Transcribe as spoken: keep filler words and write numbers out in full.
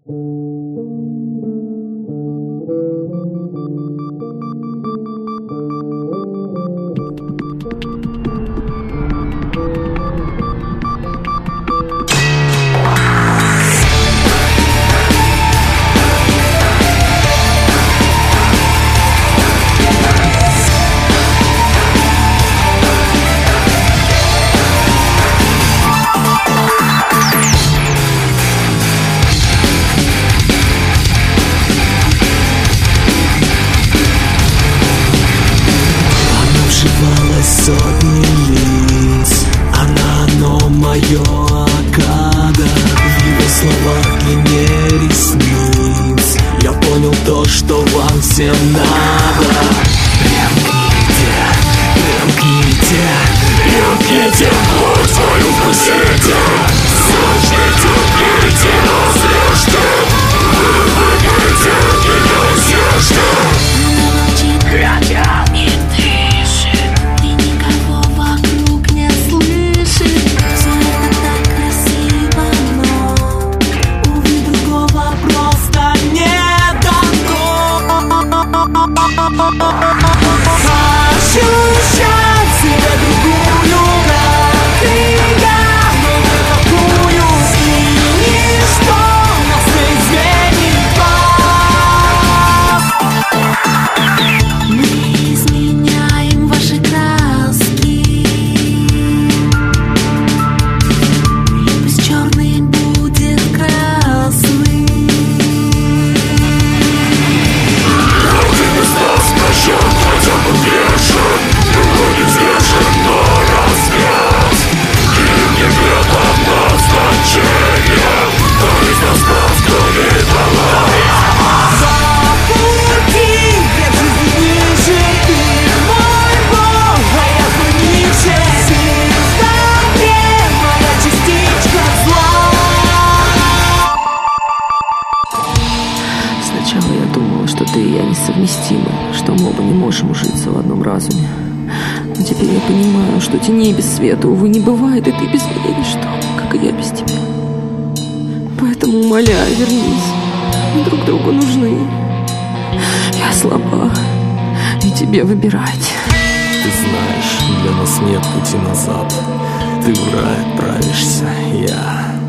Сотни лиц, она, но мое аккада. В его словах длиннее ресниц. Я понял то, что вам всем надо. Примкните, примкните, примкните в свою пусете. Слушайте, пейте, разрежьте. Вы выберете меня сердце. Хотя не дышит и никого вокруг не слышит. Все это так красиво, но увидеть другого просто не дано. Ощущать себя другую, как и я, но не такую. И ничто нас не изменит вас. Мы изменяем ваши краски, и пусть черный будет красный. Один из нас прощен, хотя бы грешен. Другой неизвешен, но распят. И не вред однозначение. Кто из нас прав, кто виноват? Запути, где в жизни ниже. Ты мой Бог, а я твой ниже. Звезда мне, моя частичка зла. Сначала я думала, что ты и я несовместимы, что мы оба не можем ужиться в одном разуме. Но теперь я понимаю, что теней без света, увы, не бывает, и ты без меня ничто, как и я без тебя. Поэтому умоляю, вернись. Мы друг другу нужны. Я слаба, и тебе выбирать. Ты знаешь, для нас нет пути назад. Ты в рай отправишься, я